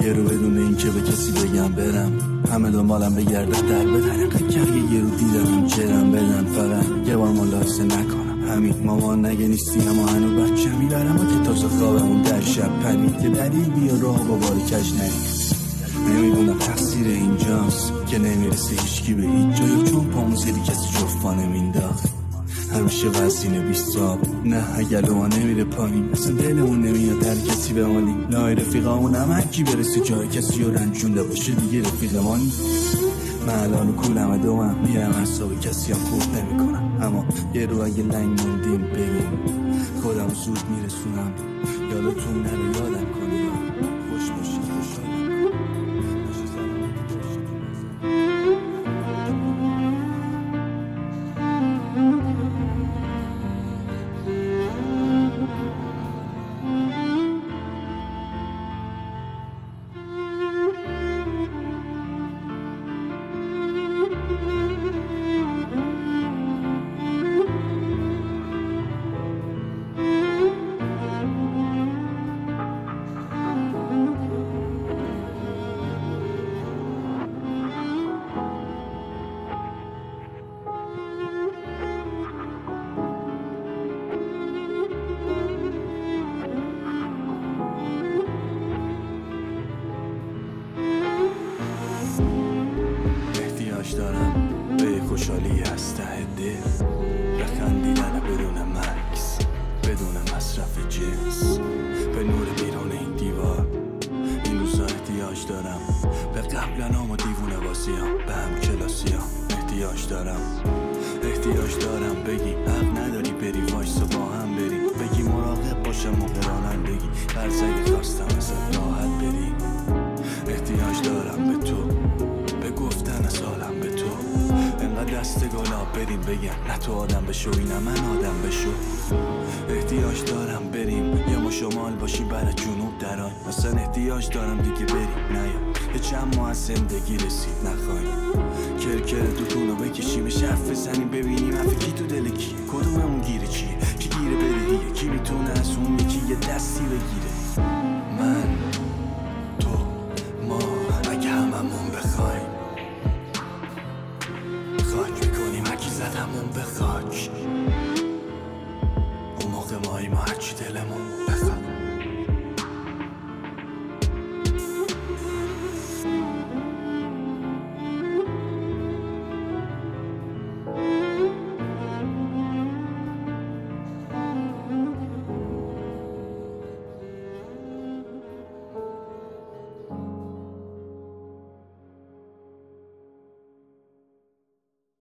یه رو بدون این که به کسی بگم برم، همه دنبالم بگردن در بدن قکر یه رو دیدم جرم بدن، فقط یه بار ملاحظه نکنم همین مامان نگه نیستی اما هنو بچه میبرم و که تازه خوابمون در شب پرید که دلیل بیا راه با باری کش نمیدونم تقصیر اینجاست که نمیرسه هیچکی به هیچ جایی، چون پامون زیری کسی جفا نمینداخت همیشه وزینه بیستاب نه اگل ما نمیره پایین، اصلا دلمون نمیاد در کسی به مالی نای رفیقامون هم هرکی برسه جای کسی رو رنجونده باشه دیگه رفیق ما نیست. من الان کولم دومم میرم حساب کسی هم خورد نمی کنم، اما یه رو اگه لنگ موندیم بگیم خودم زود میرسونم، یادتون نره یادم کنیم خوش باشید خوشحالم. دارم به خوشحالی از ته دل، بخندیدن بدون مکس بدون مصرف جنس، به نور بیرون این دیوار این روزا احتیاج دارم، به قبلنام و دیوونه بازیام به هم کلاسیام احتیاج دارم بگی حق نداری بری وایسا با هم بری، بگی مراقب باشم موقع رانندگی برزگه خواستم ازت راحت بری، احتیاج دارم به تو به گفتن از حالم به تو، انقدر دست گلاب بریم بگم نه تو آدم بشو اینم من آدم بشو، احتیاج دارم بریم یا ما شمال باشی برای جنوب دران، اصلا احتیاج دارم دیگه بریم نیا یه چند ماه از زندگی رسید نخواهیم کرکر دوتونو بکشیم حرف بزنیم ببینیم حرف کی تو دل کیه، کدوممون گیره چیه کی گیره بدهیه، کی میتونه از اون یکی یه دستی بگیره، من تو ما اگه هممون بخوایم خاک میکنیم هرکی زد همون به خاک، اون موقع مایی ما هرچی دلمون بخواد.